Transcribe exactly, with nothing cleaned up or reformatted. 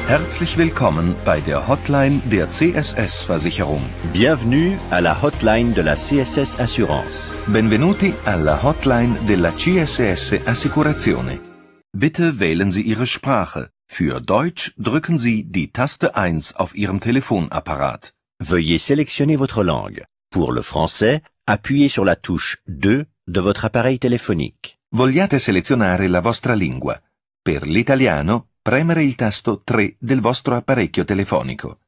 Herzlich willkommen bei der Hotline der C S S-Versicherung. Bienvenue à la hotline de la C S S Assurance. Benvenuti alla Hotline della C S S Assicurazione. Bitte wählen Sie Ihre Sprache. Für Deutsch drücken Sie die Taste eins auf Ihrem Telefonapparat. Veuillez sélectionner votre langue. Pour le français, appuyez sur la touche deux de votre appareil téléphonique. Vogliate selezionare la vostra lingua. Per l'italiano, premere il tasto tre del vostro apparecchio telefonico.